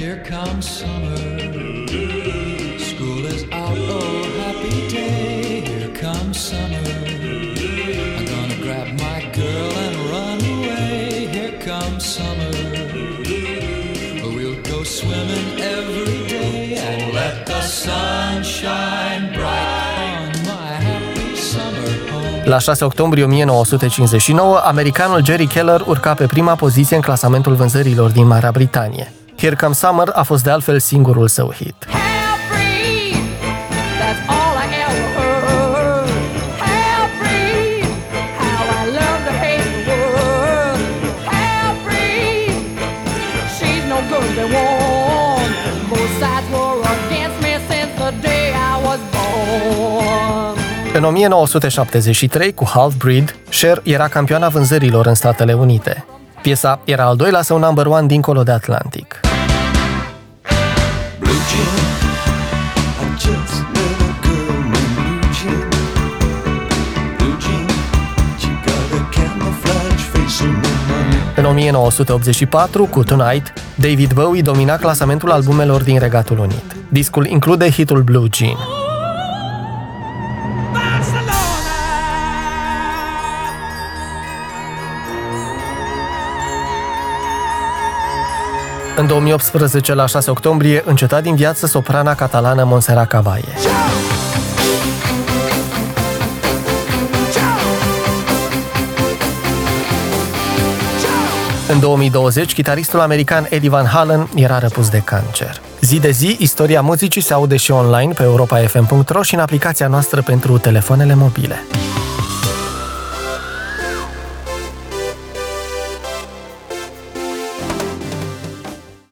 here comes summer. School is out, oh happy day. Here comes summer. I'm gonna grab my girl and run away. Here comes summer. We'll go swimming every day and let the sun shine bright on my happy summer home. La 6 octombrie 1959, americanul Jerry Keller urca pe prima poziție în clasamentul vânzărilor din Marea Britanie. Here Comes Summer a fost de altfel singurul său hit. În 1973, cu Half Breed, Cher era campioana vânzărilor în Statele Unite. Piesa era al doilea său number one dincolo de Atlantic. În 1984, cu Tonight, David Bowie domina clasamentul albumelor din Regatul Unit. Discul include hitul Blue Jean. În 2018, la 6 octombrie, înceta din viață soprana catalană Montserrat Caballé. În 2020, chitaristul american Eddie Van Halen era răpus de cancer. Zi de zi, istoria muzicii se aude și online pe europafm.ro și în aplicația noastră pentru telefoanele mobile.